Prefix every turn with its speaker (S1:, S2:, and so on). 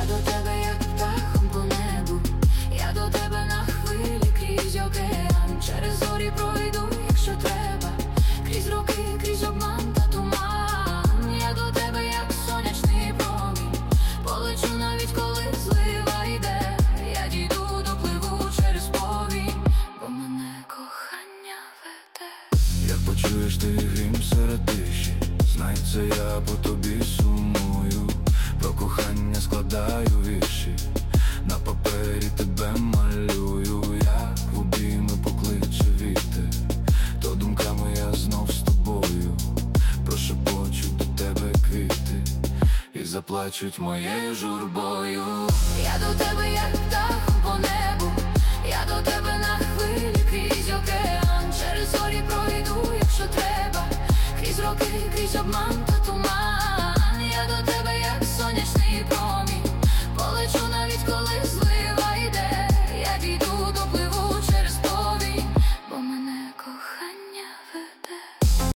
S1: до тебе, як птахом по небу, я до тебе на хвилі крізь океан. Через зорі пройду, якщо треба, крізь роки, крізь обман та туман. Я до тебе, як сонячний промінь, полечу навіть коли злива йде. Я дійду, допливу через повінь, бо мене кохання веде.
S2: Як почуєш ти грім серед тиші, знай, це я по тобі сумую. Про кохання складаю вірші, на папері тебе малюю. Я в обійми покличе вітер, то думками я знов з тобою. Прошепочу до тебе квіти і заплачуть моєю журбою.
S1: Я до тебе, як птахом по небу, я до тебе на хвилі крізь океан. Через зорі пройду, якщо треба, крізь роки, крізь обман